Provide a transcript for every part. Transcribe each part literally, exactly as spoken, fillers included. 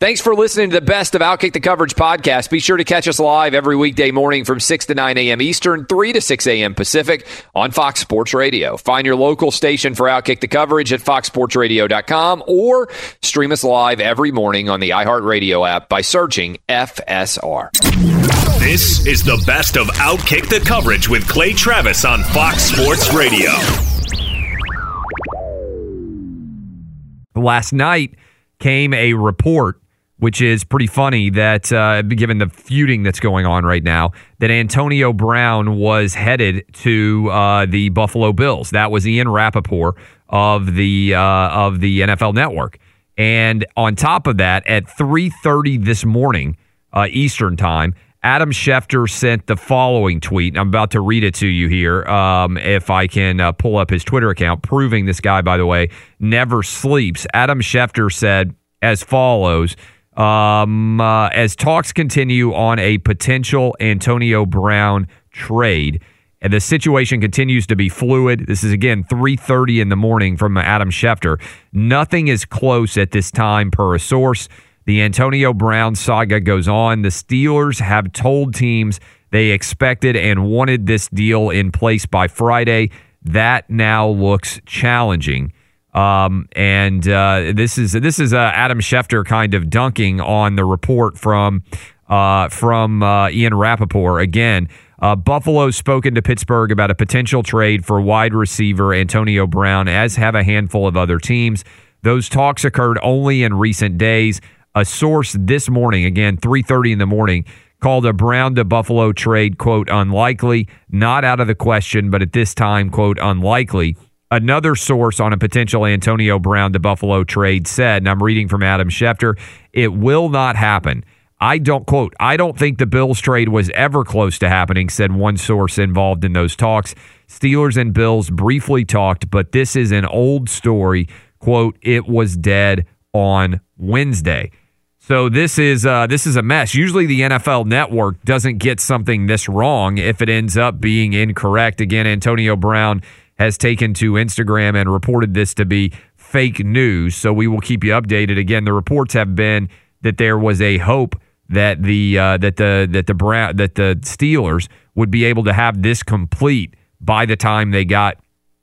Thanks for listening to the best of Outkick the Coverage podcast. Be sure to catch us live every weekday morning from six to nine a.m. Eastern, three to six a.m. Pacific on Fox Sports Radio. Find your local station for Outkick the Coverage at fox sports radio dot com or stream us live every morning on the iHeartRadio app by searching F S R. This is the best of Outkick the Coverage with Clay Travis on Fox Sports Radio. Last night came a report, which is pretty funny, that uh, given the feuding that's going on right now, that Antonio Brown was headed to uh, the Buffalo Bills. That was Ian Rappaport of the uh, of the N F L Network. And on top of that, at three thirty this morning, uh, Eastern time, Adam Schefter sent the following tweet. I'm about to read it to you here, um, if I can uh, pull up his Twitter account, proving this guy, by the way, never sleeps. Adam Schefter said as follows: Um, uh, as talks continue on a potential Antonio Brown trade, and the situation continues to be fluid. This is, again, three thirty in the morning from Adam Schefter. Nothing is close at this time, per a source. The Antonio Brown saga goes on. The Steelers have told teams they expected and wanted this deal in place by Friday. That now looks challenging. Um, and uh, this is this is uh, Adam Schefter kind of dunking on the report from uh, from uh, Ian Rappaport. Again, uh, Buffalo's spoken to Pittsburgh about a potential trade for wide receiver Antonio Brown, as have a handful of other teams. Those talks occurred only in recent days. A source this morning, again, three thirty in the morning, called a Brown to Buffalo trade, quote, unlikely, not out of the question, but at this time, quote, unlikely. Another source on a potential Antonio Brown to Buffalo trade said, and I'm reading from Adam Schefter, it will not happen. I don't, quote, I don't think the Bills trade was ever close to happening, said one source involved in those talks. Steelers and Bills briefly talked, but this is an old story. Quote, it was dead on Wednesday. So this is uh, this is a mess. Usually the N F L Network doesn't get something this wrong if it ends up being incorrect. Again, Antonio Brown has taken to Instagram and reported this to be fake news, so we will keep you updated. Again, the reports have been that there was a hope that the uh, that the that the Brown, that the Steelers would be able to have this complete by the time they got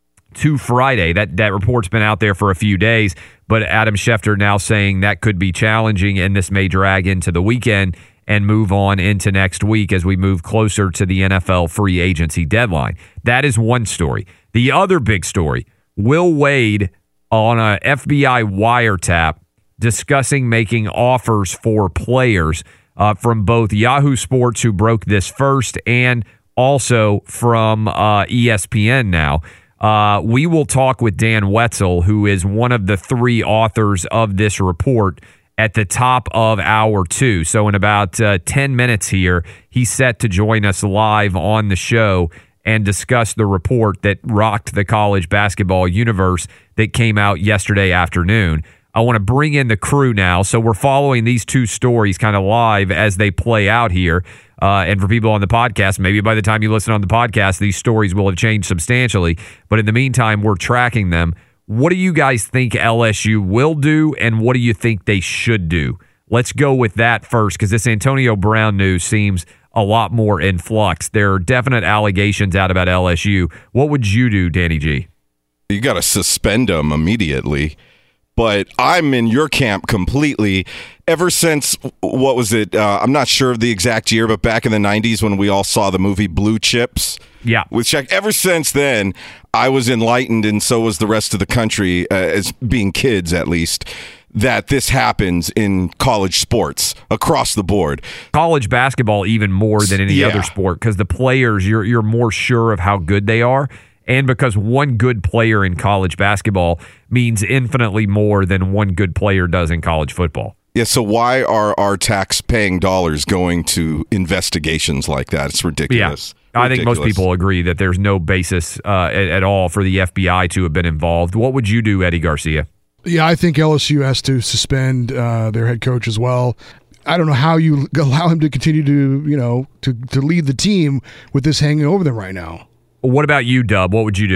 to Friday. That that report's been out there for a few days, but Adam Schefter now saying that could be challenging, and this may drag into the weekend and move on into next week as we move closer to the N F L free agency deadline. That is one story. The other big story, Will Wade on a F B I wiretap discussing making offers for players uh, from both Yahoo Sports, who broke this first, and also from uh, E S P N now. Uh, we will talk with Dan Wetzel, who is one of the three authors of this report, at the top of hour two. So in about uh, ten minutes here, he's set to join us live on the show and discuss the report that rocked the college basketball universe that came out yesterday afternoon. I want to bring in the crew now. So we're following these two stories kind of live as they play out here. Uh, and for people on the podcast, maybe by the time you listen on the podcast, these stories will have changed substantially. But in the meantime, we're tracking them. What do you guys think L S U will do, and what do you think they should do? Let's go with that first, because this Antonio Brown news seems a lot more in flux. There are definite allegations out about L S U. What would you do, Danny G? You got to suspend them immediately. But I'm in your camp completely. Ever since, what was it? Uh, I'm not sure of the exact year, but back in the nineties when we all saw the movie Blue Chips. Yeah. With Shaq. Ever since then, I was enlightened, and so was the rest of the country, uh, as being kids at least, that this happens in college sports across the board. College basketball even more than any yeah. other sport, because the players, you're you're more sure of how good they are. And because one good player in college basketball means infinitely more than one good player does in college football. Yeah, so why are our tax-paying dollars going to investigations like that? It's ridiculous. Yeah, I ridiculous. think most people agree that there's no basis uh, at, at all for the F B I to have been involved. What would you do, Eddie Garcia? Yeah, I think L S U has to suspend uh, their head coach as well. I don't know how you allow him to continue to, you know, to, to lead the team with this hanging over them right now. What about you, Dub? What would you do?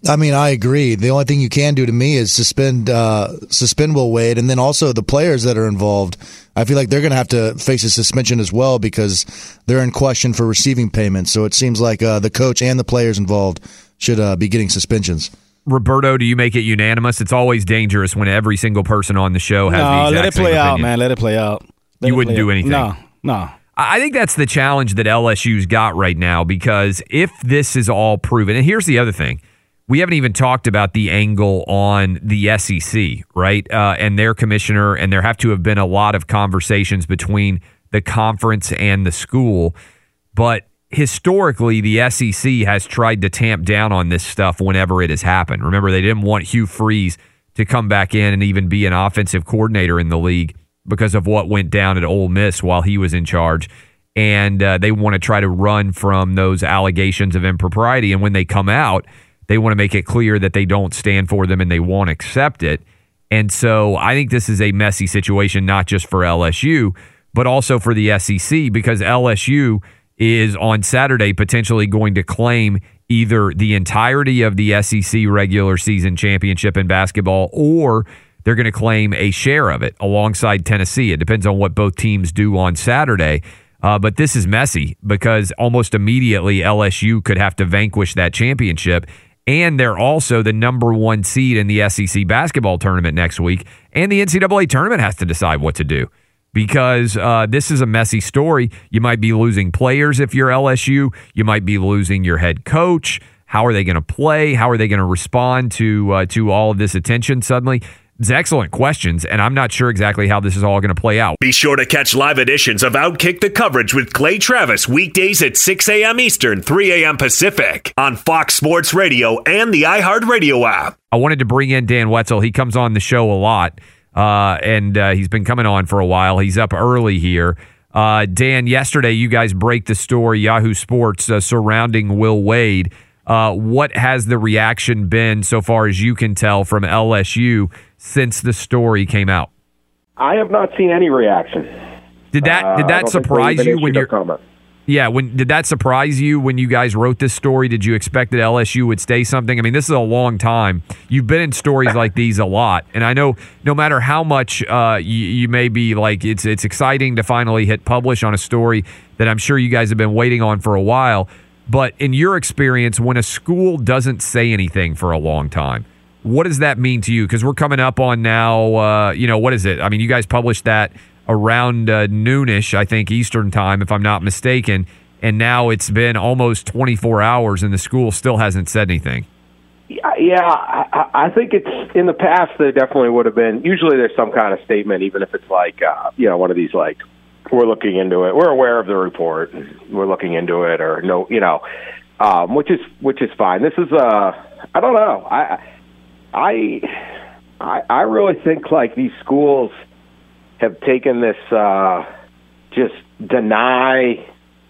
I mean, I agree. The only thing you can do to me is suspend uh, suspend Will Wade, and then also the players that are involved. I feel like they're going to have to face a suspension as well because they're in question for receiving payments. So it seems like uh, the coach and the players involved should uh, be getting suspensions. Roberto, do you make it unanimous? It's always dangerous when every single person on the show has no, the exact let it same play out, opinion. man. Let it play out. Let you it wouldn't play do out. anything. No, no. I think that's the challenge that L S U's got right now because if this is all proven, and here's the other thing. We haven't even talked about the angle on the S E C, right? Uh, and their commissioner, and there have to have been a lot of conversations between the conference and the school. But historically, the S E C has tried to tamp down on this stuff whenever it has happened. Remember, they didn't want Hugh Freeze to come back in and even be an offensive coordinator in the league because of what went down at Ole Miss while he was in charge. And uh, they want to try to run from those allegations of impropriety. And when they come out, they want to make it clear that they don't stand for them and they won't accept it. And so I think this is a messy situation, not just for L S U, but also for the S E C, because L S U is on Saturday potentially going to claim either the entirety of the S E C regular season championship in basketball, or they're going to claim a share of it alongside Tennessee. It depends on what both teams do on Saturday. Uh, but this is messy because almost immediately L S U could have to vanquish that championship. And they're also the number one seed in the S E C basketball tournament next week. And the N C double A tournament has to decide what to do because uh, this is a messy story. You might be losing players if you're L S U. You might be losing your head coach. How are they going to play? How are they going to respond to uh, to all of this attention suddenly? It's excellent questions, and I'm not sure exactly how this is all going to play out. Be sure to catch live editions of Outkick the Coverage with Clay Travis weekdays at six a.m. Eastern, three a.m. Pacific on Fox Sports Radio and the iHeartRadio app. I wanted to bring in Dan Wetzel. He comes on the show a lot, uh, and uh, he's been coming on for a while. He's up early here. Uh, Dan, yesterday you guys break the story, Yahoo Sports, uh, surrounding Will Wade. Uh, what has the reaction been so far as you can tell from L S U since the story came out? I have not seen any reaction. Did that uh, did that surprise you when you're comment. Yeah, when did that surprise you when you guys wrote this story? Did you expect that L S U would say something? I mean, this is a long time. You've been in stories like these a lot, and I know no matter how much uh, you, you may be like, it's it's exciting to finally hit publish on a story that I'm sure you guys have been waiting on for a while. But in your experience, when a school doesn't say anything for a long time, what does that mean to you? Because we're coming up on now, uh, you know, what is it? I mean, you guys published that around uh, noonish, I think, Eastern time, if I'm not mistaken. And now it's been almost twenty-four hours and the school still hasn't said anything. Yeah, I, I think it's in the past there definitely would have been. Usually there's some kind of statement, even if it's like, uh, you know, one of these like, we're looking into it. We're aware of the report. We're looking into it, or no, you know, um, which is which is fine. This is, uh, I don't know. I, I, I, I really think like these schools have taken this uh, just deny,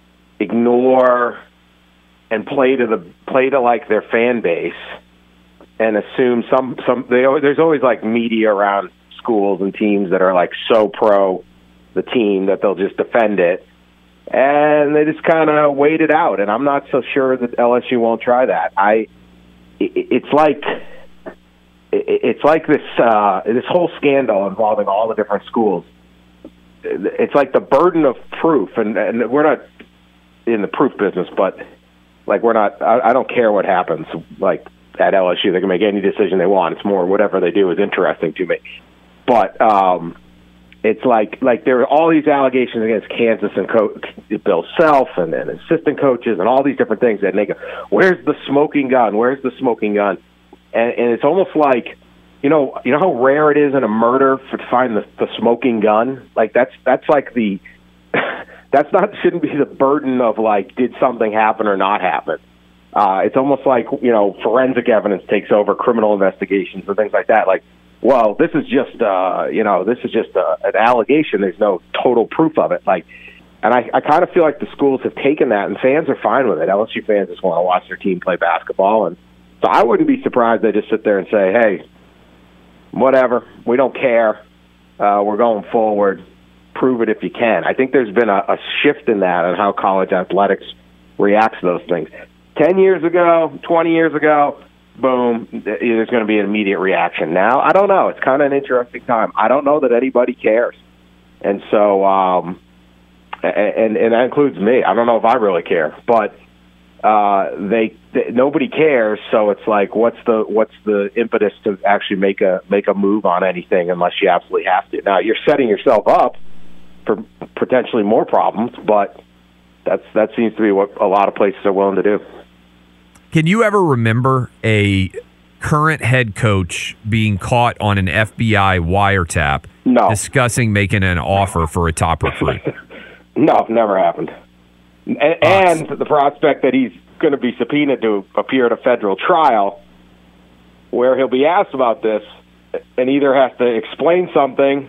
ignore, and play to the play to like their fan base, and assume some some. They, there's always like media around schools and teams that are like so pro the team that they'll just defend it, and they just kind of wait it out. And I'm not so sure that L S U won't try that. I, it, it's like, it, it's like this uh, this whole scandal involving all the different schools. It's like the burden of proof, and, and we're not in the proof business, but like we're not. I, I don't care what happens. Like at L S U, they can make any decision they want. It's more whatever they do is interesting to me, but. Um, It's like like there are all these allegations against Kansas and Co- Bill Self and, and assistant coaches and all these different things. And they go, where's the smoking gun? Where's the smoking gun? And, and it's almost like, you know, you know how rare it is in a murder for, to find the, the smoking gun? Like that's that's like the that's not shouldn't be the burden of like did something happen or not happen. Uh, it's almost like, you know, forensic evidence takes over criminal investigations and things like that. Like, well, this is just, uh, you know, this is just uh, an allegation. There's no total proof of it. Like, and I, I kind of feel like the schools have taken that, and fans are fine with it. L S U fans just want to watch their team play basketball, and so I wouldn't be surprised they just sit there and say, "Hey, whatever, we don't care. Uh, we're going forward. Prove it if you can." I think there's been a, a shift in that and how college athletics reacts to those things. Ten years ago, twenty years ago, boom, there's going to be an immediate reaction. Now, I don't know. It's kind of an interesting time. I don't know that anybody cares. And so, um, and, and that includes me. I don't know if I really care, but uh, they, they nobody cares. So it's like, what's the what's the impetus to actually make a make a move on anything unless you absolutely have to? Now, you're setting yourself up for potentially more problems, but that's that seems to be what a lot of places are willing to do. Can you ever remember a current head coach being caught on an F B I wiretap no. discussing making an offer for a top recruit? No, never happened. And, and the prospect that he's going to be subpoenaed to appear at a federal trial where he'll be asked about this and either has to explain something,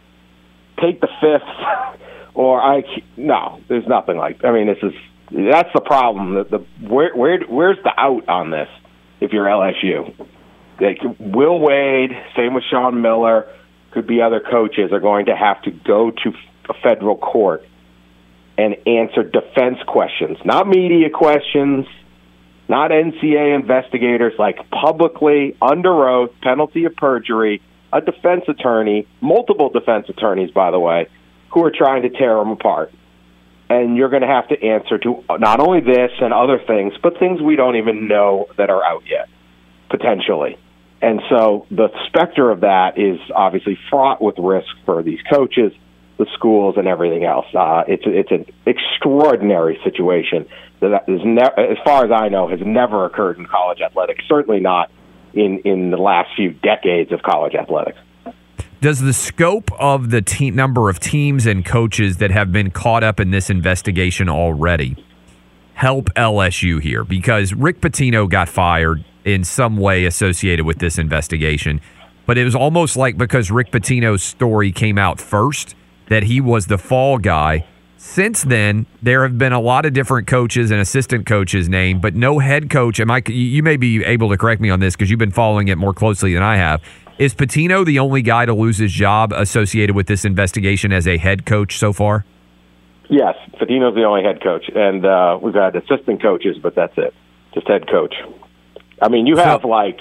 take the fifth, or I no, there's nothing like. I mean, this is that's the problem. The, the where where where's the out on this? If you're L S U, like Will Wade, same with Sean Miller, could be other coaches are going to have to go to a federal court and answer defense questions, not media questions, not N C A A investigators, like publicly under oath, penalty of perjury, a defense attorney, multiple defense attorneys, by the way, who are trying to tear them apart. And you're going to have to answer to not only this and other things, but things we don't even know that are out yet, potentially. And so the specter of that is obviously fraught with risk for these coaches, the schools, and everything else. Uh, it's it's an extraordinary situation that is, ne- as far as I know, has never occurred in college athletics. Certainly not in in the last few decades of college athletics. Does the scope of the te- number of teams and coaches that have been caught up in this investigation already help L S U here? Because Rick Pitino got fired in some way associated with this investigation, but it was almost like because Rick Pitino's story came out first that he was the fall guy. Since then, there have been a lot of different coaches and assistant coaches named, but no head coach. Am I, you may be able to correct me on this because you've been following it more closely than I have. Is Pitino the only guy to lose his job associated with this investigation as a head coach so far? Yes, Pitino's the only head coach, and uh, we've had assistant coaches, but that's it, just head coach. I mean, you have so, like,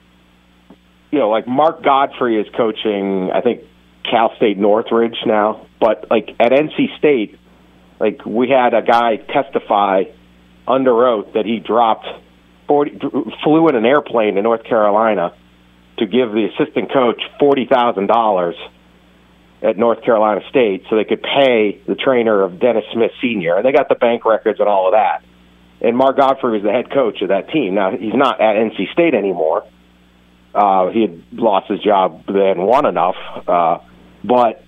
you know, like Mark Godfrey is coaching, I think, Cal State Northridge now, but like at N C State, like we had a guy testify under oath that he dropped forty, flew in an airplane to North Carolina to give the assistant coach forty thousand dollars at North Carolina State so they could pay the trainer of Dennis Smith Senior And they got the bank records and all of that. And Mark Godfrey was the head coach of that team. Now, he's not at N C State anymore. Uh, he had lost his job then, won enough. Uh, but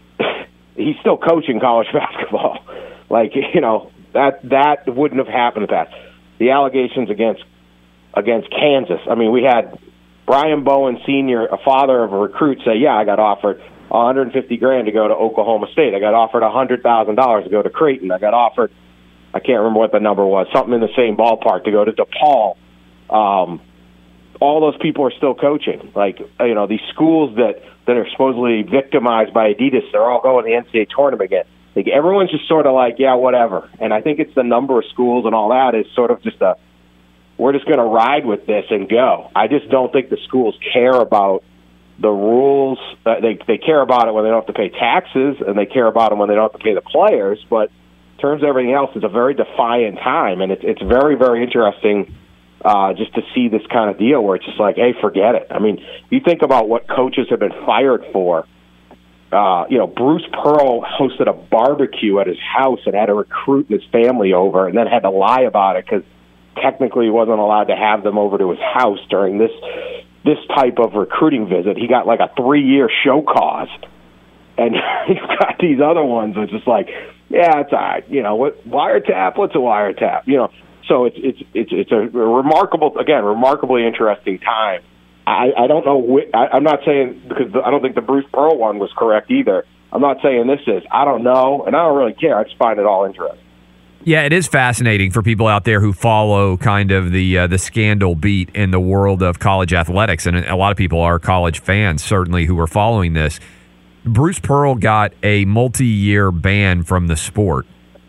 he's still coaching college basketball. Like, you know, that that wouldn't have happened in the past. The allegations against against Kansas. I mean, we had Brian Bowen Senior, a father of a recruit, say, yeah, I got offered one hundred fifty grand to go to Oklahoma State. I got offered one hundred thousand dollars to go to Creighton. I got offered, I can't remember what the number was, something in the same ballpark to go to DePaul. Um, all those people are still coaching. Like, you know, these schools that, that are supposedly victimized by Adidas, they're all going to the N C A A tournament again. Like, everyone's just sort of like, yeah, whatever. And I think it's the number of schools and all that is sort of just a, we're just going to ride with this and go. I just don't think the schools care about the rules. Uh, they they care about it when they don't have to pay taxes, and they care about it when they don't have to pay the players. But in terms of everything else, it's a very defiant time, and it's it's very, very interesting uh, just to see this kind of deal where it's just like, hey, forget it. I mean, you think about what coaches have been fired for. Uh, you know, Bruce Pearl hosted a barbecue at his house and had a recruit and his family over, and then had to lie about it because technically he wasn't allowed to have them over to his house during this this type of recruiting visit. He got like a three-year show cause. And you've got these other ones that are just like, yeah, it's all right. You know, what wiretap? What's a wiretap? You know, so it's it's it's it's a remarkable, again, remarkably interesting time. I, I don't know. Wh- I, I'm not saying, because I don't think the Bruce Pearl one was correct either. I'm not saying this is. I don't know, and I don't really care. I just find it all interesting. Yeah, it is fascinating for people out there who follow kind of the uh, the scandal beat in the world of college athletics, and a lot of people are college fans, certainly, who are following this. Bruce Pearl got a multi-year ban from the sport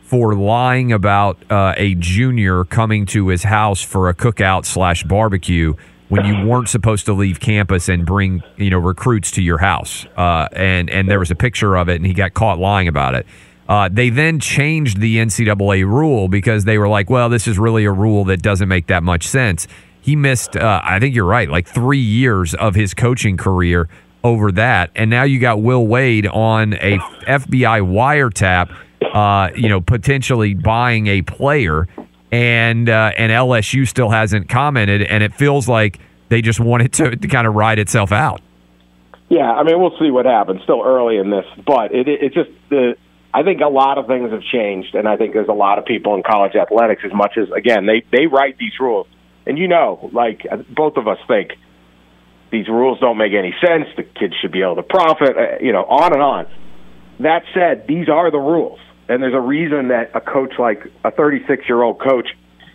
for lying about uh, a junior coming to his house for a cookout slash barbecue when you weren't supposed to leave campus and bring, you know, recruits to your house. Uh, and, and there was a picture of it, and he got caught lying about it. Uh, they then changed the N C double A rule because they were like, well, this is really a rule that doesn't make that much sense. He missed, uh, I think you're right, like three years of his coaching career over that. And now you got Will Wade on a F B I wiretap, uh, you know, potentially buying a player. And uh, and L S U still hasn't commented, and it feels like they just want it to, to kind of ride itself out. Yeah, I mean, we'll see what happens. Still early in this, but it it, it just the I think a lot of things have changed, and I think there's a lot of people in college athletics. As much as again, they they write these rules, and you know, like both of us think these rules don't make any sense. The kids should be able to profit, uh, you know, on and on. That said, these are the rules. And there's a reason that a coach like a thirty-six-year-old coach,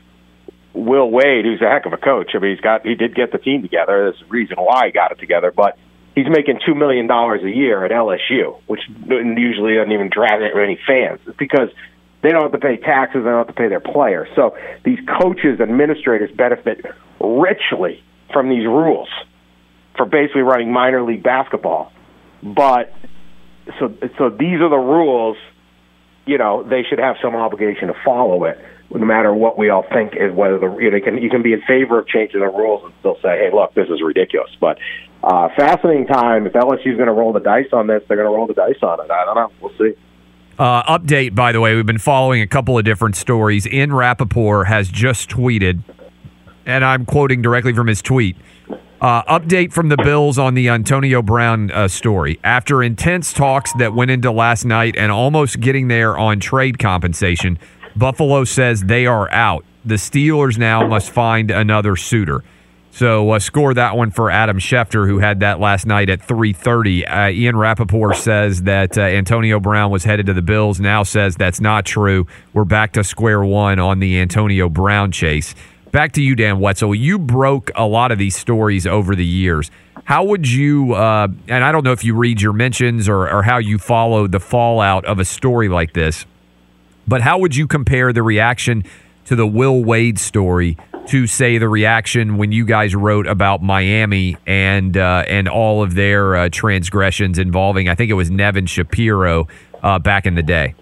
Will Wade, who's a heck of a coach, I mean, he's got he did get the team together. There's a reason why he got it together. But he's making two million dollars a year at L S U, which usually doesn't even draw any fans. It's because they don't have to pay taxes. They don't have to pay their players. So these coaches, administrators benefit richly from these rules for basically running minor league basketball. But so so these are the rules. You know, they should have some obligation to follow it, no matter what we all think is whether the you know, they can you can be in favor of changing the rules and still say, hey, look, this is ridiculous. But uh, fascinating time. If L S U's going to roll the dice on this, they're going to roll the dice on it. I don't know. We'll see. Uh, update, by the way, we've been following a couple of different stories. Ian Rapoport has just tweeted, and I'm quoting directly from his tweet. Uh, update from the Bills on the Antonio Brown uh, story. After intense talks that went into last night and almost getting there on trade compensation, Buffalo says they are out. The Steelers now must find another suitor. So uh, score that one for Adam Schefter, who had that last night at three thirty. Uh, Ian Rapoport says that uh, Antonio Brown was headed to the Bills, now says that's not true. We're back to square one on the Antonio Brown chase. Back to you, Dan Wetzel. You broke a lot of these stories over the years. How would you, uh, and I don't know if you read your mentions or, or how you follow the fallout of a story like this, but how would you compare the reaction to the Will Wade story to, say, the reaction when you guys wrote about Miami and uh, and all of their uh, transgressions involving, I think it was Nevin Shapiro uh, back in the day?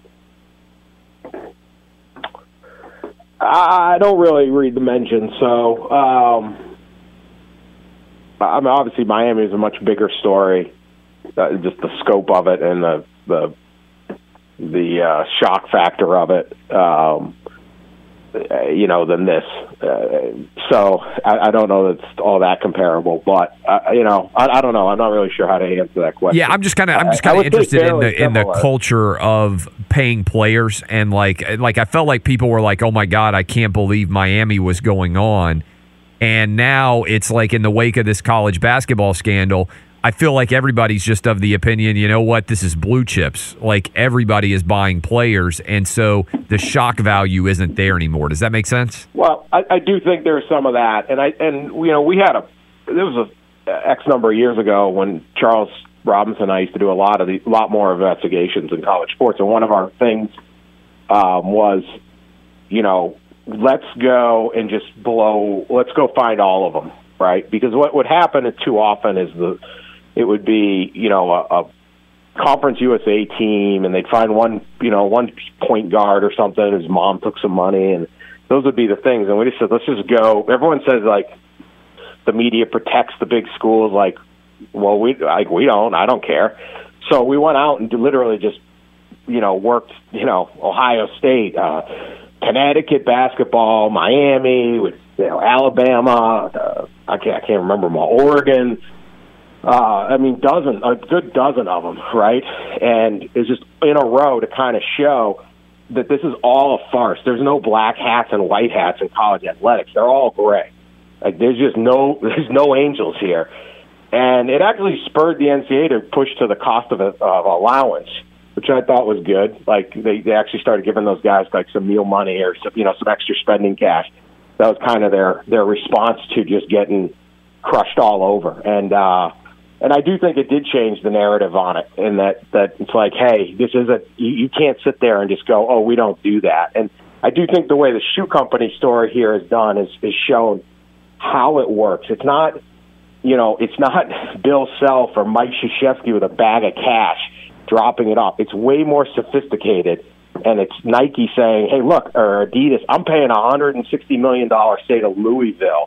I don't really read the mentions, so um, I mean, obviously Miami is a much bigger story, uh, just the scope of it and the the the uh, shock factor of it, um, you know, than this. Uh, so I, I don't know that it's all that comparable, but uh, you know, I, I don't know. I'm not really sure how to answer that question. Yeah, I'm just kind of I'm just kind of interested in the in the culture of paying players, and like like I felt like people were like, oh my God, I can't believe Miami was going on, and now it's like in the wake of this college basketball scandal, I feel like everybody's just of the opinion, you know what, this is blue chips. Like everybody is buying players, and so the shock value isn't there anymore. Does that make sense? Well, I, I do think there's some of that, and I and you know we had a there was a X number of years ago when Charles Robinson and I used to do a lot of the lot more investigations in college sports, and one of our things um, was, you know, let's go and just blow, let's go find all of them, right? Because what would happen too often is the it would be, you know, a, a Conference U S A team, and they'd find one, you know, one point guard or something. His mom took some money, and those would be the things. And we just said, let's just go. Everyone says like the media protects the big schools. Like, well, we like we don't. I don't care. So we went out and literally just, you know, worked. You know, Ohio State, uh, Connecticut basketball, Miami, with you know Alabama. Uh, I can't I can't remember them all. Oregon. Uh, I mean, dozen, a good dozen of them, right? And it's just in a row to kind of show that this is all a farce. There's no black hats and white hats in college athletics. They're all gray. Like there's just no, there's no angels here. And it actually spurred the N C A A to push to the cost of, a, of allowance, which I thought was good. Like they, they actually started giving those guys like some meal money or some, you know, some extra spending cash. That was kind of their, their response to just getting crushed all over. And, uh, And I do think it did change the narrative on it, in that, that it's like, hey, this is a you, you can't sit there and just go, oh, we don't do that. And I do think the way the shoe company story here is done is, is shown how it works. It's not, you know, it's not Bill Self or Mike Krzyzewski with a bag of cash dropping it off. It's way more sophisticated, and it's Nike saying, hey, look, or Adidas, I'm paying one hundred sixty million dollars, say, to Louisville.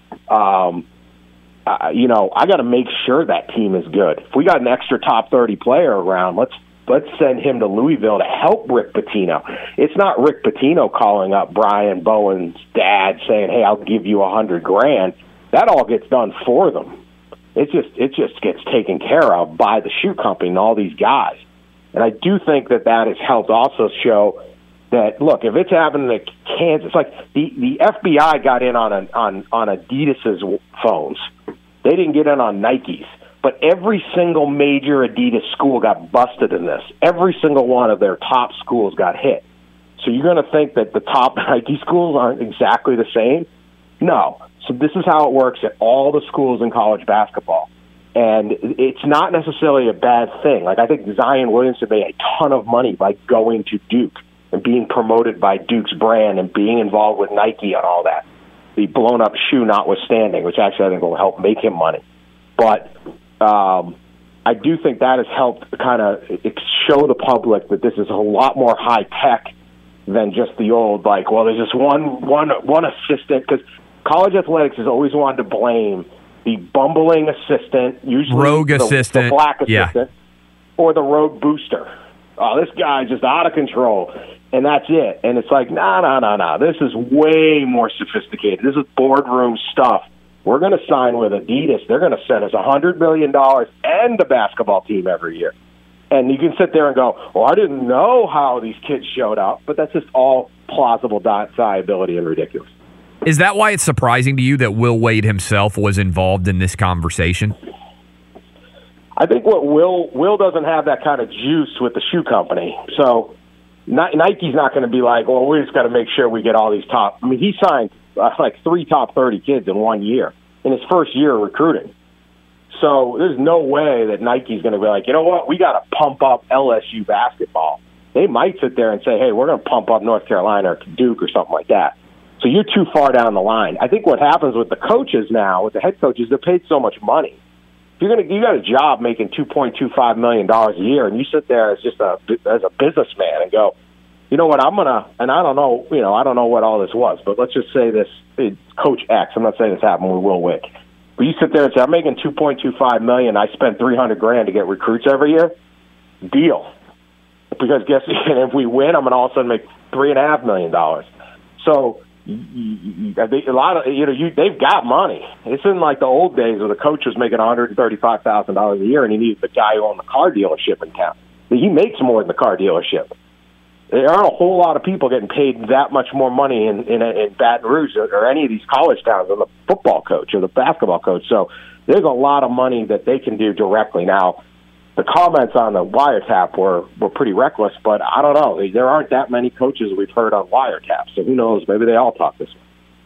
Um, uh, you know, I got to make sure that team is good. If we got an extra top thirty player around, let's let's send him to Louisville to help Rick Pitino. It's not Rick Pitino calling up Brian Bowen's dad saying, hey, I'll give you a hundred grand. That all gets done for them. It just it just gets taken care of by the shoe company and all these guys. And I do think that that has helped also show that, look, if it's happening to Kansas, like the, the F B I got in on a, on on Adidas's phones. They didn't get in on Nike's. But every single major Adidas school got busted in this. Every single one of their top schools got hit. So you're going to think that the top Nike schools aren't exactly the same? No. So this is how it works at all the schools in college basketball. And it's not necessarily a bad thing. Like, I think Zion Williamson made a ton of money by going to Duke and being promoted by Duke's brand and being involved with Nike and all that. The blown-up shoe notwithstanding, which actually I think will help make him money. But um, I do think that has helped kind of show the public that this is a lot more high-tech than just the old, like, well, there's just one one one assistant. Because college athletics has always wanted to blame the bumbling assistant, usually rogue the, assistant, the black assistant, yeah. or the rogue booster. Oh, this guy's just out of control, and that's it. And it's like, no, no, no, no. This is way more sophisticated. This is boardroom stuff. We're going to sign with Adidas. They're going to send us one hundred million dollars and the basketball team every year. And you can sit there and go, well, I didn't know how these kids showed up. But that's just all plausible deniability and ridiculous. Is that why it's surprising to you that Will Wade himself was involved in this conversation? I think what Will Will doesn't have that kind of juice with the shoe company. So Nike's not going to be like, well, we just got to make sure we get all these top. I mean, he signed uh, like three top thirty kids in one year, in his first year of recruiting. So there's no way that Nike's going to be like, you know what, we got to pump up L S U basketball. They might sit there and say, hey, we're going to pump up North Carolina or Duke or something like that. So you're too far down the line. I think what happens with the coaches now, with the head coaches, they're paid so much money. If you're gonna, you got a job making two point two five million dollars a year, and you sit there as just a as a businessman and go, you know what, I'm gonna, and I don't know, you know, I don't know what all this was, but let's just say this, it's Coach X. I'm not saying this happened with Will Wick, but you sit there and say, I'm making two point two five million. I spend three hundred grand to get recruits every year. Deal, because guess if we win, I'm gonna all of a sudden make three and a half million dollars. So. A lot of you know, you they've got money. It's in like the old days where the coach was making one hundred thirty-five thousand dollars a year, and he needed the guy who owned the car dealership in town. He makes more than the car dealership. There aren't a whole lot of people getting paid that much more money in in, in Baton Rouge or, or any of these college towns than the football coach or the basketball coach. So there's a lot of money that they can do directly now. The comments on the wiretap were, were pretty reckless, but I don't know. There aren't that many coaches we've heard on wiretap, so who knows? Maybe they all talk this way.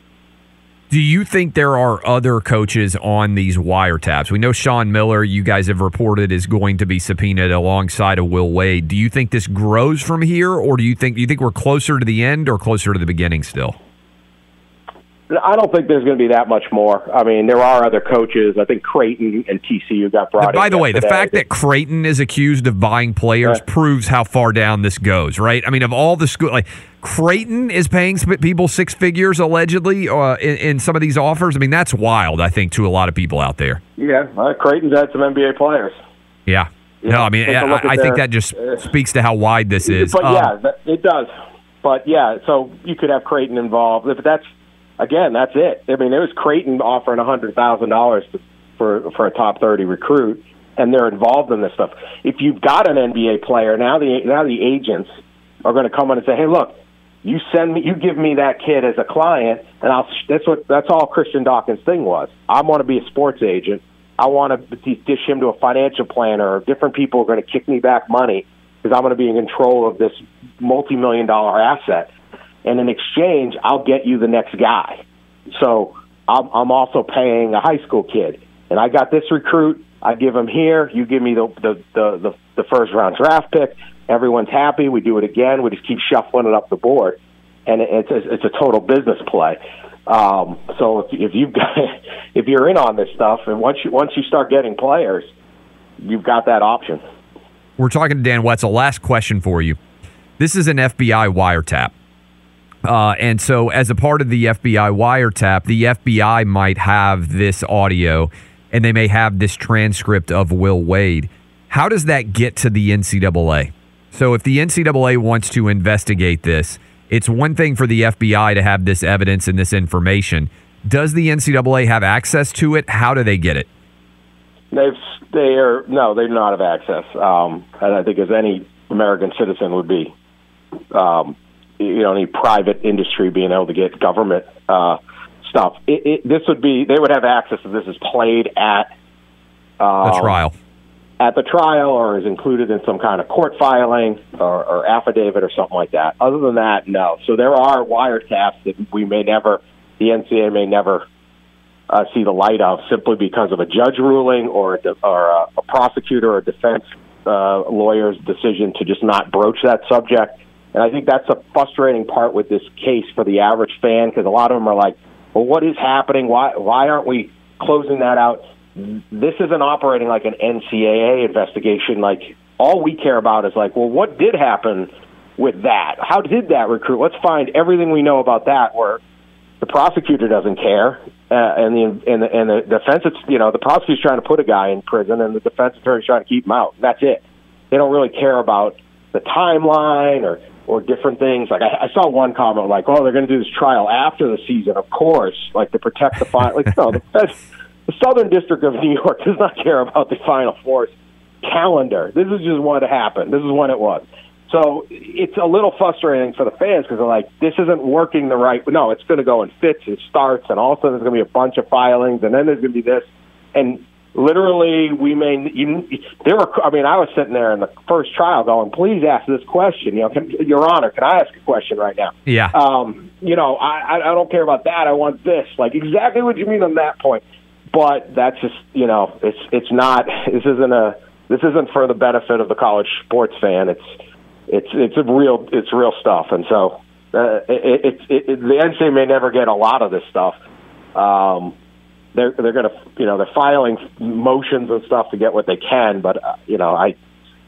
Do you think there are other coaches on these wiretaps? We know Sean Miller, you guys have reported, is going to be subpoenaed alongside of Will Wade. Do you think this grows from here, or do you think do you think we're closer to the end or closer to the beginning still? I don't think there's going to be that much more. I mean, there are other coaches. I think Creighton and T C U got brought and in. By the way, the yesterday. fact that Creighton is accused of buying players yeah. proves how far down this goes, right? I mean, of all the school, like Creighton is paying people six figures allegedly uh, in, in some of these offers. I mean, that's wild, I think, to a lot of people out there. Yeah, uh, Creighton's had some N B A players. Yeah. yeah. No, I mean, I, I their, think that just uh, speaks to how wide this is. But um, yeah, it does. But yeah, so you could have Creighton involved. But that's Again, that's it. I mean, there was Creighton offering one hundred thousand dollars for for a top thirty recruit, and they're involved in this stuff. If you've got an N B A player, now the now the agents are going to come in and say, hey, look, you send me, you give me that kid as a client, and I'll. That's what that's all Christian Dawkins' thing was. I want to be a sports agent. I want to dish him to a financial planner, or different people are going to kick me back money because I'm going to be in control of this multi-million dollar asset. And in exchange, I'll get you the next guy. So I'm, I'm also paying a high school kid. And I got this recruit, I give him here, you give me the the, the, the, the first round draft pick. Everyone's happy. We do it again. We just keep shuffling it up the board, and it's a, it's a total business play. Um, so if, if you've got, if you're in on this stuff, and once you once you start getting players, you've got that option. We're talking to Dan Wetzel. Last question for you. This is an F B I wiretap. Uh, and so as a part of the F B I wiretap, the F B I might have this audio, and they may have this transcript of Will Wade. How does that get to the N C double A? So if the N C double A wants to investigate this, it's one thing for the F B I to have this evidence and this information. Does the N C double A have access to it? How do they get it? They've they are no, they do not have access. Um, and I think as any American citizen would be, um, you know, any private industry being able to get government uh, stuff. It, it, this would be they would have access if this is played at uh, the trial. At the trial, or is included in some kind of court filing or, or affidavit or something like that. Other than that, no. So there are wiretaps that we may never, the N C A A may never uh, see the light of, simply because of a judge ruling or a, or a, a prosecutor or defense uh, lawyer's decision to just not broach that subject. And I think that's a frustrating part with this case for the average fan, because a lot of them are like, well, what is happening? Why why aren't we closing that out? This isn't operating like an N C A A investigation. Like, all we care about is like, well, what did happen with that? How did that recruit? Let's find everything we know about that, where the prosecutor doesn't care, uh, and the and the and the defense, it's, you know, the prosecutor's trying to put a guy in prison, and the defense attorney's trying to keep him out. That's it. They don't really care about the timeline or or different things. Like I, I saw one comment like, oh, they're going to do this trial after the season, of course, like to protect the final. Like, no, the Fed, the Southern District of New York does not care about the Final Four's calendar. This is just what happened. This is when it was. So it's a little frustrating for the fans, because they're like, this isn't working the right way. No, it's going to go in fits and starts, and all of a sudden there's going to be a bunch of filings, and then there's going to be this. And literally, we may, you, there were, I mean, I was sitting there in the first trial going, please ask this question. You know, can, Your Honor, can I ask a question right now? Yeah. Um, you know, I, I don't care about that. I want this. Like, exactly what you mean on that point. But that's just, you know, it's it's not, this isn't a, this isn't for the benefit of the college sports fan. It's, it's, it's a real, it's real stuff. And so, uh, it, it, it, it, the N C A A may never get a lot of this stuff. Um, They're they're going to, you know, they're filing motions and stuff to get what they can, but uh, you know, I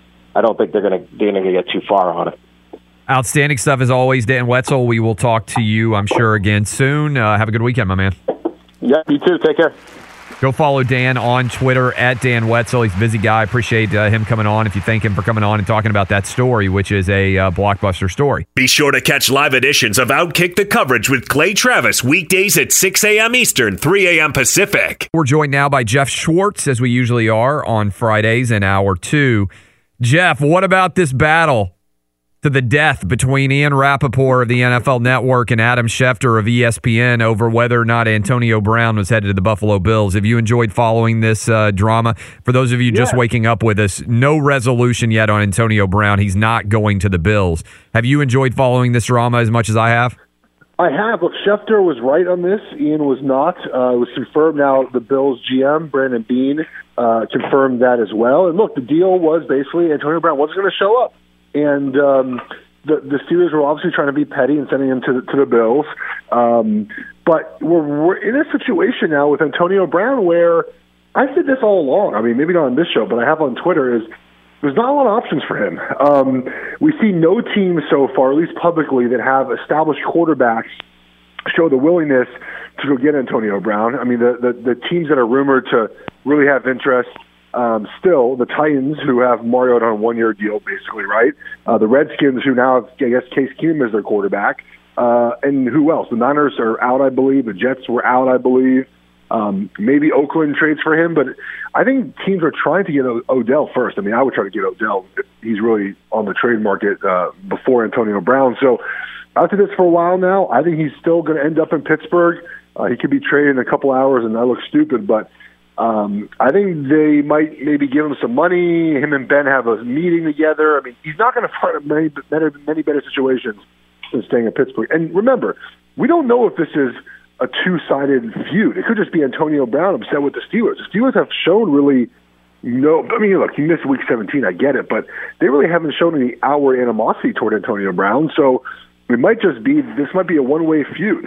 I don't think they're going to they're going to get too far on it. Outstanding stuff as always, Dan Wetzel. We will talk to you, I'm sure, again soon. Uh, have a good weekend, my man. Yeah, you too. Take care. Go follow Dan on Twitter at Dan Wetzel. He's a busy guy. Appreciate uh, him coming on. If you thank him for coming on and talking about that story, which is a uh, blockbuster story. Be sure to catch live editions of Outkick the Coverage with Clay Travis weekdays at six a.m. Eastern, three a.m. Pacific. We're joined now by Jeff Schwartz, as we usually are on Fridays in hour two. Jeff, what about this battle to the death between Ian Rappaport of the N F L Network and Adam Schefter of E S P N over whether or not Antonio Brown was headed to the Buffalo Bills? Have you enjoyed following this uh, drama? For those of you just yeah. waking up with us, no resolution yet on Antonio Brown. He's not going to the Bills. Have you enjoyed following this drama as much as I have? I have. Look, Schefter was right on this. Ian was not. Uh, it was confirmed now. The Bills G M, Brandon Beane, uh, confirmed that as well. And look, the deal was basically Antonio Brown wasn't going to show up. And um, the, the Steelers were obviously trying to be petty and sending him to the, to the Bills. Um, but we're, we're in a situation now with Antonio Brown where I said this all along. I mean, maybe not on this show, but I have on Twitter, is there's not a lot of options for him. Um, we see no team so far, at least publicly, that have established quarterbacks show the willingness to go get Antonio Brown. I mean, the, the, the teams that are rumored to really have interest, Um, still, the Titans, who have Mariota on a one-year deal, basically, right? Uh, the Redskins, who now have, I guess, Case Keenum as their quarterback. Uh, and who else? The Niners are out, I believe. The Jets were out, I believe. Um, maybe Oakland trades for him. But I think teams are trying to get o- Odell first. I mean, I would try to get Odell if he's really on the trade market uh, before Antonio Brown. So I've said this for a while now. I think he's still going to end up in Pittsburgh. Uh, he could be traded in a couple hours, and I look stupid, but Um, I think they might maybe give him some money. Him and Ben have a meeting together. I mean, he's not going to find many, better, many better situations than staying in Pittsburgh. And remember, we don't know if this is a two-sided feud. It could just be Antonio Brown upset with the Steelers. The Steelers have shown really no, I mean, look, he missed week seventeen, I get it, but they really haven't shown any outward animosity toward Antonio Brown, so it might just be, this might be a one-way feud.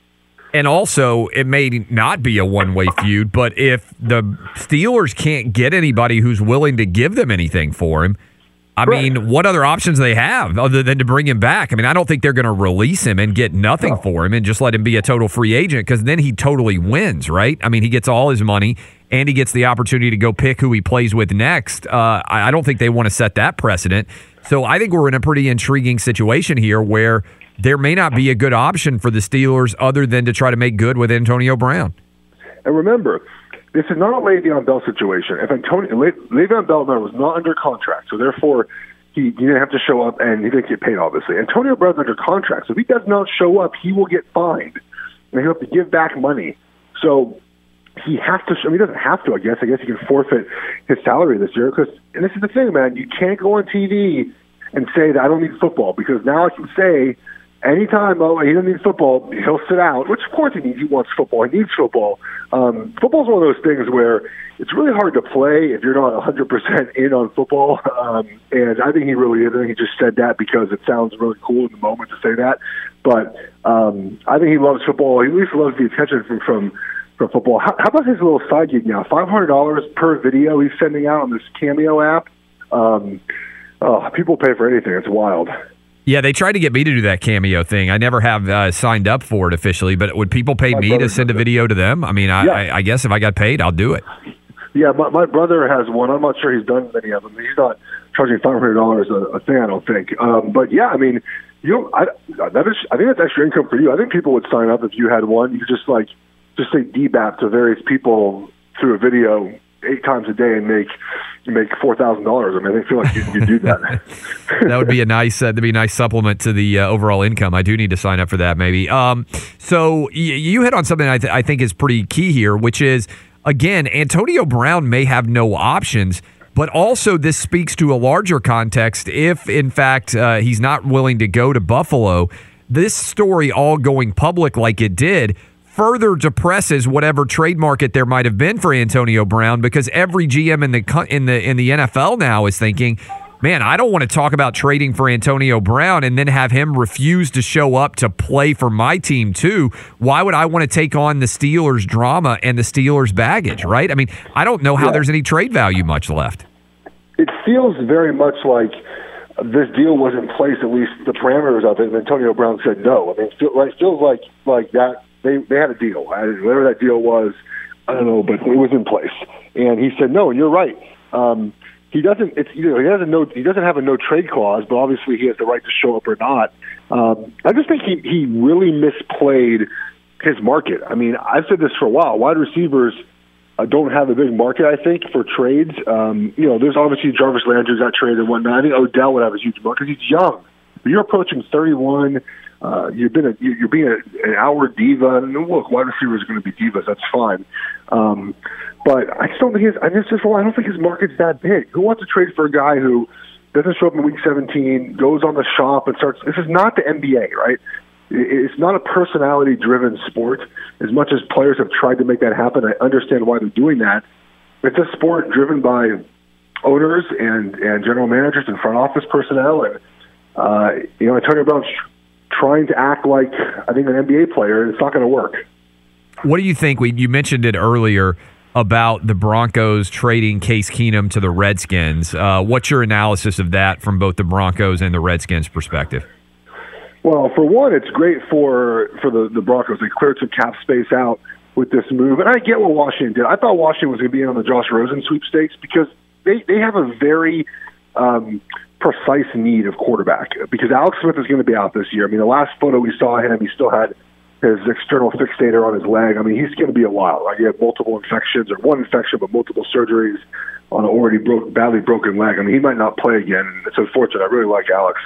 And also, it may not be a one-way feud, but if the Steelers can't get anybody who's willing to give them anything for him, I right. mean, what other options do they have other than to bring him back? I mean, I don't think they're going to release him and get nothing no. for him and just let him be a total free agent, because then he totally wins, right? I mean, he gets all his money and he gets the opportunity to go pick who he plays with next. Uh, I, I don't think they want to set that precedent. So I think we're in a pretty intriguing situation here where there may not be a good option for the Steelers other than to try to make good with Antonio Brown. And remember, this is not a Le'Veon Bell situation. If Antonio, Le, Le'Veon Bell was not under contract, so therefore he, he didn't have to show up, and he didn't get paid, obviously. Antonio Brown's under contract, so if he does not show up, he will get fined, and he'll have to give back money. So he has to. I mean, he doesn't have to. I guess. I guess he can forfeit his salary this year. Because, and this is the thing, man. You can't go on T V and say that I don't need football, because now I can say, anytime, oh, he doesn't need football, he'll sit out, which of course he needs. He wants football. He needs football. Um, football's one of those things where it's really hard to play if you're not one hundred percent in on football. Um, and I think he really is. I think he just said that because it sounds really cool in the moment to say that. But um, I think he loves football. He at least loves the attention from from, from football. How, how about his little side gig now? five hundred dollars per video he's sending out on this Cameo app. Um, oh, people pay for anything. It's wild. Yeah, they tried to get me to do that Cameo thing. I never have uh, signed up for it officially, but would people pay my me to send a video to them? I mean, I, yeah. I, I guess if I got paid, I'll do it. Yeah, my, my brother has one. I'm not sure he's done many of them. He's not charging five hundred dollars a, a thing, I don't think. Um, but yeah, I mean, you. I, that is, I think that's extra income for you. I think people would sign up if you had one. You could just like just say D B A P to various people through a video eight times a day and make make four thousand dollars. I mean, I feel like you could do that. That would be a nice uh, that'd be a nice supplement to the uh, overall income. I do need to sign up for that, maybe. Um, so y- you hit on something I, th- I think is pretty key here, which is, again, Antonio Brown may have no options, but also this speaks to a larger context. If in fact uh, he's not willing to go to Buffalo, this story all going public like it did further depresses whatever trade market there might have been for Antonio Brown, because every G M in the in the in the N F L now is thinking, man, I don't want to talk about trading for Antonio Brown and then have him refuse to show up to play for my team too. Why would I want to take on the Steelers drama and the Steelers baggage, right? I mean, I don't know how yeah. there's any trade value much left. It feels very much like this deal was in place, at least the parameters of it, and Antonio Brown said no. I mean, it feels like like that. They they had a deal. Whatever that deal was, I don't know, but it was in place. And he said no. And you're right. Um, he doesn't. It's you know he doesn't know. He doesn't have a no trade clause, but obviously he has the right to show up or not. Um, I just think he he really misplayed his market. I mean, I've said this for a while. Wide receivers uh, don't have a big market, I think, for trades. Um, you know, there's obviously Jarvis Landry got traded and whatnot. I think Odell would have a huge market because he's young. But you're approaching thirty-one. Uh, you've been a, you're being a, an hour diva, and look, wide receivers are going to be divas. That's fine, um, but I just don't think his. I just well, I don't think his market's that big. Who wants to trade for a guy who doesn't show up in week seventeen, goes on the shop and starts? This is not the N B A, right? It's not a personality-driven sport. As much as players have tried to make that happen, I understand why they're doing that. It's a sport driven by owners and and general managers and front office personnel, and uh, you know, Antonio Brown's trying to act like, I think, an N B A player, and it's not going to work. What do you think? We You mentioned it earlier about the Broncos trading Case Keenum to the Redskins. Uh, what's your analysis of that from both the Broncos and the Redskins' perspective? Well, for one, it's great for for the, the Broncos. They cleared some cap space out with this move, and I get what Washington did. I thought Washington was going to be in on the Josh Rosen sweepstakes because they, they have a very um, – precise need of quarterback, because Alex Smith is going to be out this year. I mean, the last photo we saw him, he still had his external fixator on his leg. I mean, he's going to be a while. Right? He had multiple infections, or one infection, but multiple surgeries on an already broke, badly broken leg. I mean, he might not play again. It's unfortunate. I really like Alex.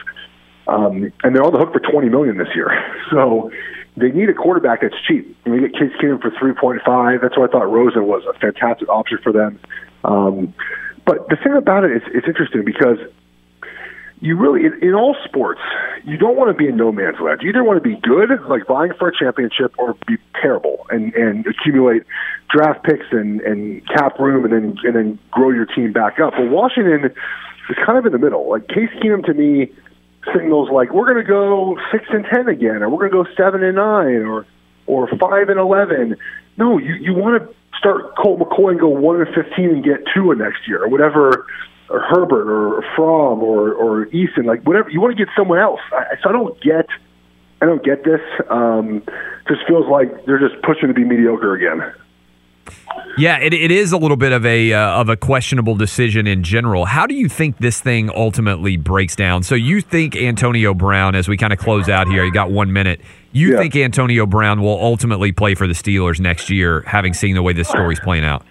Um, and they're on the hook for twenty million dollars this year. So they need a quarterback that's cheap. And we get Case Keenum for three point five. That's why I thought Rosen was a fantastic option for them. Um, but the thing about it is, it's interesting because you really, in, in all sports, you don't want to be in no man's land. You either want to be good, like vying for a championship, or be terrible and, and accumulate draft picks and, and cap room and then and then grow your team back up. But Washington is kind of in the middle. Like Case Keenum to me signals like we're going to go six and ten again, or we're going to go seven and nine, or or five and eleven. No, you you want to start Colt McCoy and go one and fifteen and get Tua next year, or whatever. Or Herbert, or Fromm, or or Eason, like whatever you want to get someone else. I, so I don't get, I don't get this. Um, just feels like they're just pushing to be mediocre again. Yeah, it, it is a little bit of a uh, of a questionable decision in general. How do you think this thing ultimately breaks down? So you think Antonio Brown, as we kind of close out here, you got one minute. You yeah. think Antonio Brown will ultimately play for the Steelers next year, having seen the way this story's playing out?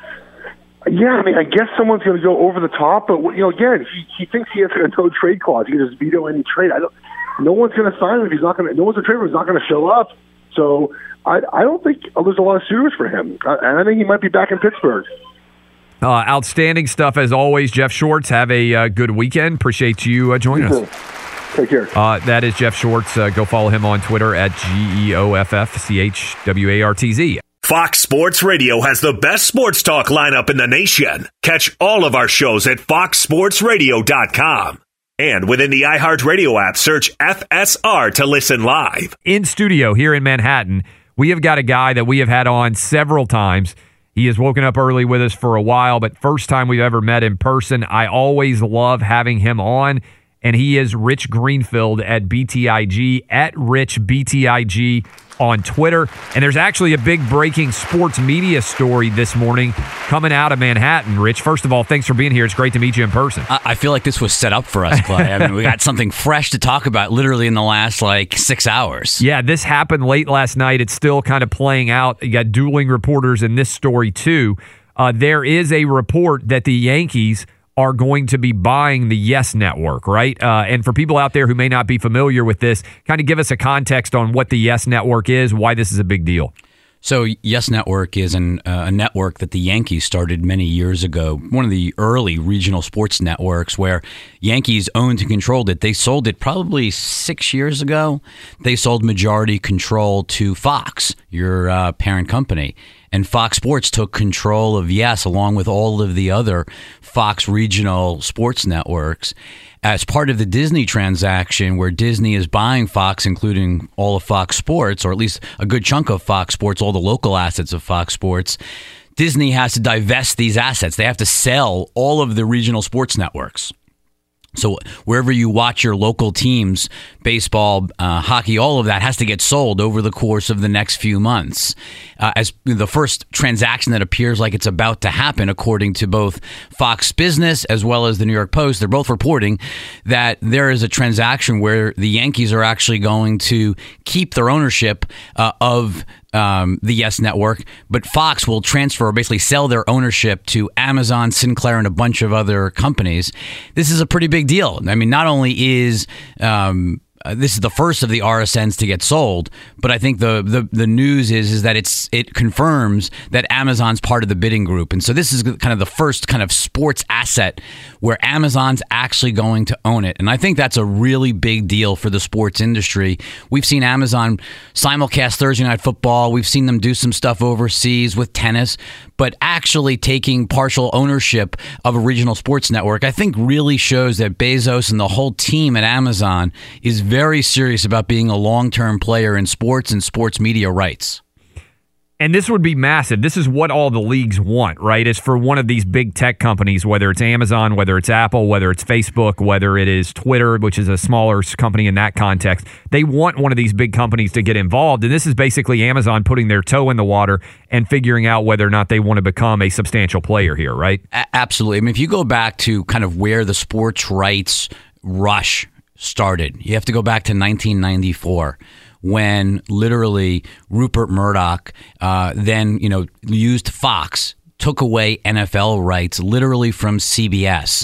Yeah, I mean, I guess someone's going to go over the top, but you know, again, he, he thinks he has a no trade clause. He can just veto any trade. I don't. No one's going to sign him if he's not going to. No one's a trade him. He's not going to show up. So I, I don't think there's a lot of suitors for him, and I think he might be back in Pittsburgh. Uh, outstanding stuff as always, Jeff Schwartz. Have a uh, good weekend. Appreciate you uh, joining us. Take care. Uh, that is Jeff Schwartz. Uh, go follow him on Twitter at G E O F F C H W A R T Z. Fox Sports Radio has the best sports talk lineup in the nation. Catch all of our shows at fox sports radio dot com. And within the iHeartRadio app, search F S R to listen live. In studio here in Manhattan, we have got a guy that we have had on several times. He has woken up early with us for a while, but first time we've ever met in person. I always love having him on, and he is Rich Greenfield at B T I G, at Rich B T I G on Twitter. And there's actually a big breaking sports media story this morning coming out of Manhattan. Rich, first of all, thanks for being here. It's great to meet you in person. I feel like this was set up for us, Clay. I mean, we got something fresh to talk about literally in the last, like, six hours. Yeah, this happened late last night. It's still kind of playing out. You got dueling reporters in this story, too. Uh, there is a report that the Yankees are going to be buying the Yes Network, right? Uh, and for people out there who may not be familiar with this, kind of give us a context on what the Yes Network is, why this is a big deal. So Yes Network is an, uh, a network that the Yankees started many years ago, one of the early regional sports networks where Yankees owned and controlled it. They sold it probably six years ago. They sold majority control to Fox, your uh, parent company. And Fox Sports took control of Yes, along with all of the other Fox regional sports networks. As part of the Disney transaction, where Disney is buying Fox, including all of Fox Sports, or at least a good chunk of Fox Sports, all the local assets of Fox Sports, Disney has to divest these assets. They have to sell all of the regional sports networks. So wherever you watch your local teams, baseball, uh, hockey, all of that has to get sold over the course of the next few months. Uh, as the first transaction that appears like it's about to happen, according to both Fox Business as well as the New York Post, they're both reporting that there is a transaction where the Yankees are actually going to keep their ownership uh, of Um, the Yes Network, but Fox will transfer or basically sell their ownership to Amazon, Sinclair, and a bunch of other companies. This is a pretty big deal. I mean, not only is um, uh, this is the first of the R S Ns to get sold, but I think the the, the news is is that it's it confirms that Amazon's part of the bidding group, and so this is kind of the first kind of sports asset where Amazon's actually going to own it. And I think that's a really big deal for the sports industry. We've seen Amazon simulcast Thursday Night Football. We've seen them do some stuff overseas with tennis, but actually taking partial ownership of a regional sports network, I think really shows that Bezos and the whole team at Amazon is very serious about being a long-term player in sports and sports media rights. And this would be massive. This is what all the leagues want, right? Is for one of these big tech companies, whether it's Amazon, whether it's Apple, whether it's Facebook, whether it is Twitter, which is a smaller company in that context. They want one of these big companies to get involved. And this is basically Amazon putting their toe in the water and figuring out whether or not they want to become a substantial player here, right? A- absolutely. I mean, if you go back to kind of where the sports rights rush started, you have to go back to nineteen ninety-four. When literally Rupert Murdoch uh, then, you know, used Fox, took away N F L rights literally from C B S.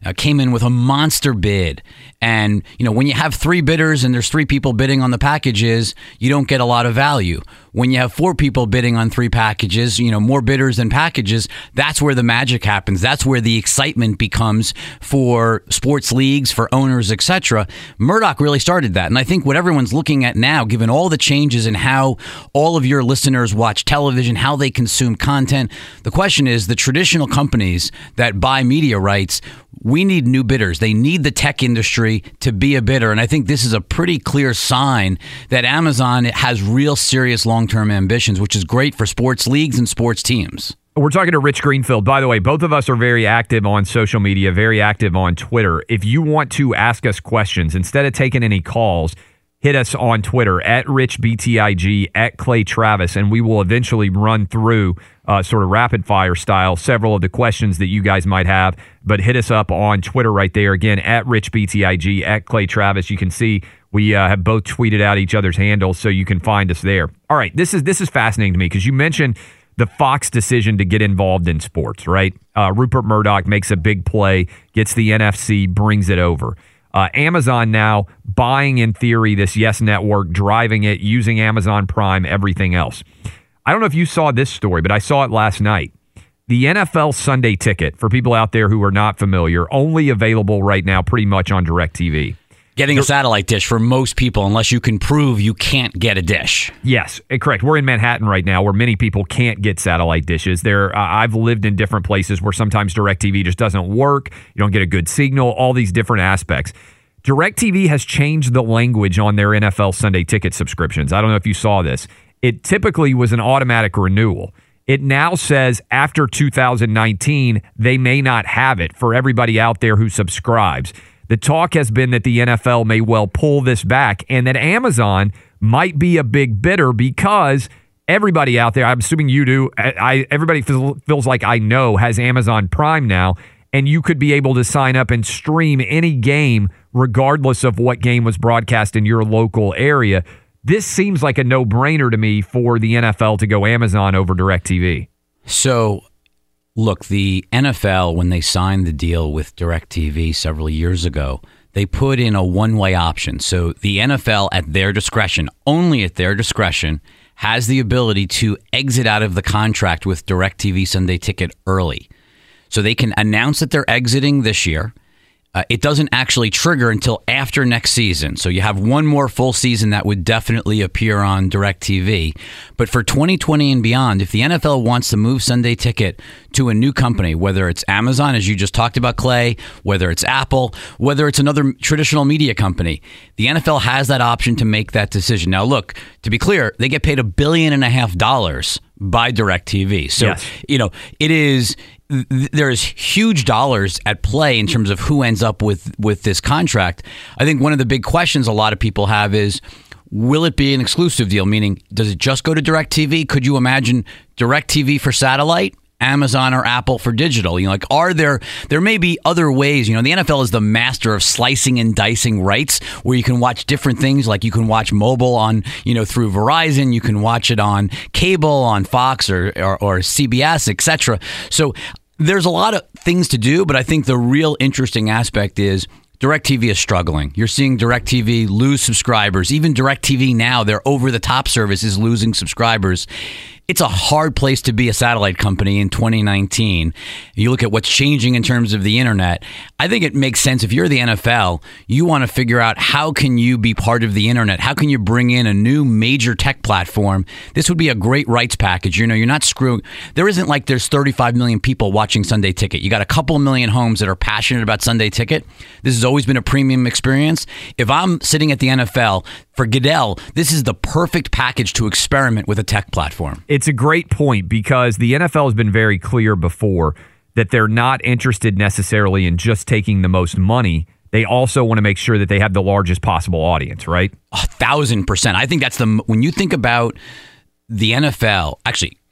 uh, came in with a monster bid. And, you know, when you have three bidders and there's three people bidding on the packages, you don't get a lot of value. When you have four people bidding on three packages, you know, more bidders than packages, that's where the magic happens. That's where the excitement becomes for sports leagues, for owners, et cetera. Murdoch really started that. And I think what everyone's looking at now, given all the changes in how all of your listeners watch television, how they consume content, the question is the traditional companies that buy media rights, we need new bidders. They need the tech industry to be a bidder. And I think this is a pretty clear sign that Amazon has real serious long-term ambitions, which is great for sports leagues and sports teams. We're talking to Rich Greenfield. By the way, both of us are very active on social media, very active on Twitter. If you want to ask us questions, instead of taking any calls, hit us on Twitter at RichBTIG, at Clay Travis, and we will eventually run through uh, sort of rapid fire style several of the questions that you guys might have. But hit us up on Twitter right there. Again, at RichBTIG, at Clay Travis. You can see we uh, have both tweeted out each other's handles, so you can find us there. All right, this is this is fascinating to me because you mentioned the Fox decision to get involved in sports, right? Uh, Rupert Murdoch makes a big play, gets the N F C, brings it over. Uh, Amazon now buying, in theory, this Yes Network, driving it, using Amazon Prime, everything else. I don't know if you saw this story, but I saw it last night. The N F L Sunday Ticket, for people out there who are not familiar, only available right now pretty much on DirecTV. Getting a satellite dish for most people, unless you can prove you can't get a dish. Yes, correct. We're in Manhattan right now where many people can't get satellite dishes. There, uh, I've lived in different places where sometimes DirecTV just doesn't work. You don't get a good signal, all these different aspects. DirecTV has changed the language on their N F L Sunday Ticket subscriptions. I don't know if you saw this. It typically was an automatic renewal. It now says after two thousand nineteen, they may not have it for everybody out there who subscribes. The talk has been that the N F L may well pull this back and that Amazon might be a big bidder because everybody out there, I'm assuming you do, I, I everybody feels, feels like I know, has Amazon Prime now, and you could be able to sign up and stream any game regardless of what game was broadcast in your local area. This seems like a no-brainer to me for the N F L to go Amazon over DirecTV. So, look, the N F L, when they signed the deal with DirecTV several years ago, they put in a one-way option. So the N F L, at their discretion, only at their discretion, has the ability to exit out of the contract with DirecTV Sunday Ticket early. So they can announce that they're exiting this year. Uh, it doesn't actually trigger until after next season. So you have one more full season that would definitely appear on DirecTV. But for twenty twenty and beyond, if the N F L wants to move Sunday Ticket to a new company, whether it's Amazon, as you just talked about, Clay, whether it's Apple, whether it's another traditional media company, the N F L has that option to make that decision. Now, look, to be clear, they get paid a billion and a half dollars by DirecTV. So, yes. you know, it is... There's huge dollars at play in terms of who ends up with, with this contract. I think one of the big questions a lot of people have is, will it be an exclusive deal? Meaning, does it just go to DirecTV? Could you imagine DirecTV for satellite, Amazon or Apple for digital? You know, like, are there, there may be other ways. You know, the N F L is the master of slicing and dicing rights where you can watch different things. Like you can watch mobile on, you know, through Verizon, you can watch it on cable, on Fox or, or, or C B S, et cetera. So there's a lot of things to do, but I think the real interesting aspect is DirecTV is struggling. You're seeing DirecTV lose subscribers. Even DirecTV now, their over-the-top service is losing subscribers. It's a hard place to be a satellite company in twenty nineteen. You look at what's changing in terms of the internet. I think it makes sense if you're the N F L, you want to figure out how can you be part of the internet? How can you bring in a new major tech platform? This would be a great rights package. You know, you're not screwing. There isn't like there's thirty-five million people watching Sunday Ticket. You got a couple million homes that are passionate about Sunday Ticket. This has always been a premium experience. If I'm sitting at the N F L, for Goodell, this is the perfect package to experiment with a tech platform. It's a great point because the N F L has been very clear before that they're not interested necessarily in just taking the most money. They also want to make sure that they have the largest possible audience, right? A thousand percent. I think that's the, when you think about the N F L, actually,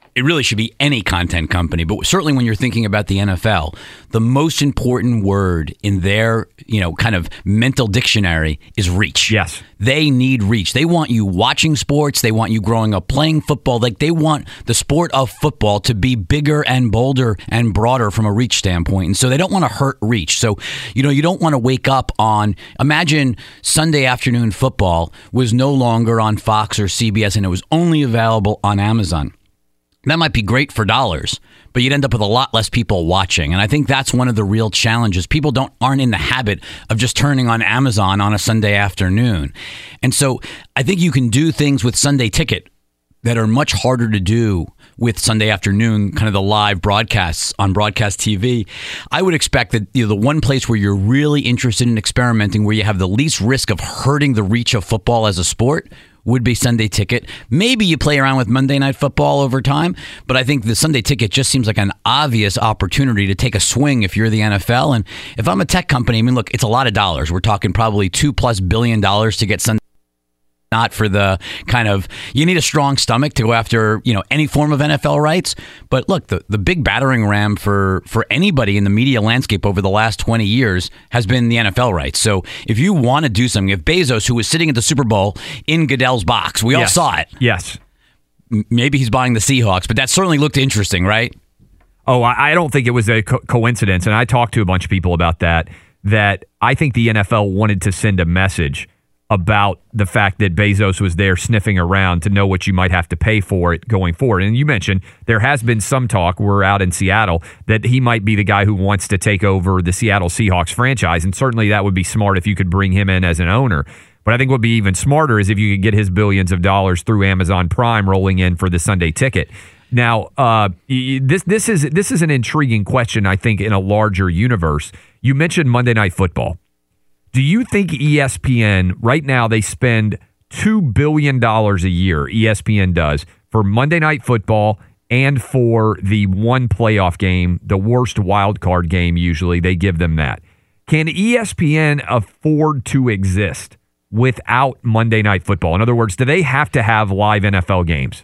it really should be any content company, but certainly when you're thinking about the N F L, the most important word in their, you know, kind of mental dictionary is reach. Yes. They need reach. They want you watching sports. They want you growing up playing football. Like, they want the sport of football to be bigger and bolder and broader from a reach standpoint. And so they don't want to hurt reach. So, you know, you don't want to wake up on, imagine Sunday afternoon football was no longer on Fox or C B S and it was only available on Amazon. That might be great for dollars, but you'd end up with a lot less people watching. And I think that's one of the real challenges. People don't aren't in the habit of just turning on Amazon on a Sunday afternoon. And so I think you can do things with Sunday Ticket that are much harder to do with Sunday afternoon, kind of the live broadcasts on broadcast T V. I would expect that, you know, the one place where you're really interested in experimenting, where you have the least risk of hurting the reach of football as a sport, would be Sunday Ticket. Maybe you play around with Monday Night Football over time, but I think the Sunday Ticket just seems like an obvious opportunity to take a swing if you're the N F L. And if I'm a tech company, I mean, look, it's a lot of dollars. We're talking probably two plus billion dollars to get Sunday. Not for the kind of, you need a strong stomach to go after, you know, any form of N F L rights. But look, the, the big battering ram for, for anybody in the media landscape over the last twenty years has been the N F L rights. So if you want to do something, if Bezos, who was sitting at the Super Bowl in Goodell's box, we all yes. saw it. Yes. M- maybe he's buying the Seahawks, but that certainly looked interesting, right? Oh, I, I don't think it was a co- coincidence. And I talked to a bunch of people about that, that I think the N F L wanted to send a message about the fact that Bezos was there sniffing around to know what you might have to pay for it going forward. And you mentioned there has been some talk, we're out in Seattle, that he might be the guy who wants to take over the Seattle Seahawks franchise. And certainly that would be smart if you could bring him in as an owner. But I think what would be even smarter is if you could get his billions of dollars through Amazon Prime rolling in for the Sunday Ticket. Now, uh, this this is this is an intriguing question, I think, in a larger universe. You mentioned Monday Night Football. Do you think E S P N, right now they spend two billion dollars a year, E S P N does, for Monday Night Football and for the one playoff game, the worst wild card game usually, they give them that. Can E S P N afford to exist without Monday Night Football? In other words, do they have to have live N F L games?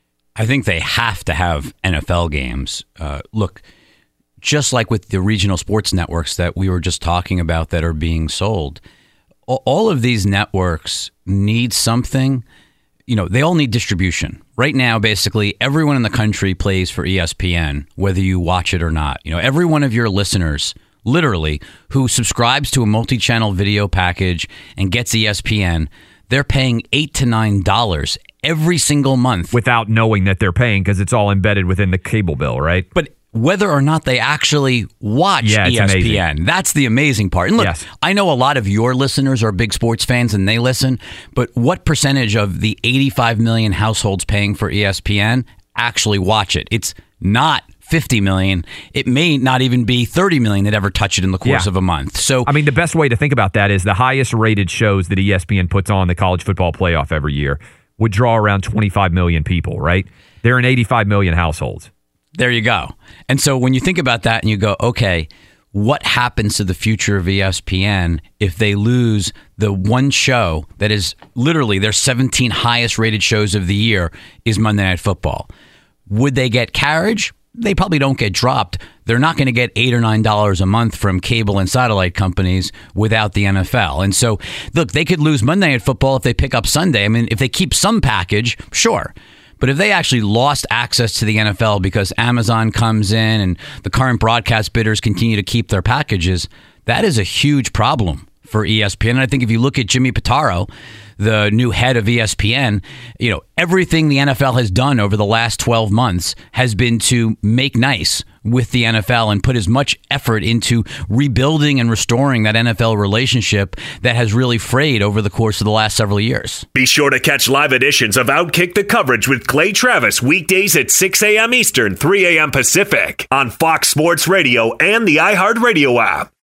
I think they have to have N F L games. Uh, look, just like with the regional sports networks that we were just talking about that are being sold, all of these networks need something. You know, they all need distribution. Right now, basically, everyone in the country plays for E S P N, whether you watch it or not. You know, every one of your listeners, literally, who subscribes to a multi-channel video package and gets E S P N, they're paying eight to nine dollars every single month without knowing that they're paying, because it's all embedded within the cable bill, right? But whether or not they actually watch yeah, E S P N. Amazing. That's the amazing part. And look, yes. I know a lot of your listeners are big sports fans and they listen, but what percentage of the eighty-five million households paying for E S P N actually watch it? It's not fifty million. It may not even be thirty million that ever touch it in the course yeah. of a month. So, I mean, the best way to think about that is the highest rated shows that E S P N puts on the college football playoff every year would draw around twenty-five million people, right? They're in eighty-five million households. There you go. And so when you think about that and you go, okay, what happens to the future of E S P N if they lose the one show that is literally their seventeen highest rated shows of the year is Monday Night Football? Would they get carriage? They probably don't get dropped. They're not going to get eight or nine dollars a month from cable and satellite companies without the N F L. And so, look, they could lose Monday Night Football if they pick up Sunday. I mean, if they keep some package, sure. But if they actually lost access to the N F L because Amazon comes in and the current broadcast bidders continue to keep their packages, that is a huge problem for E S P N. And I think if you look at Jimmy Pitaro, the new head of E S P N, you know, everything the N F L has done over the last twelve months has been to make nice with the N F L and put as much effort into rebuilding and restoring that N F L relationship that has really frayed over the course of the last several years. Be sure to catch live editions of Outkick the Coverage with Clay Travis weekdays at six a.m. Eastern, three a.m. Pacific on Fox Sports Radio and the iHeartRadio app.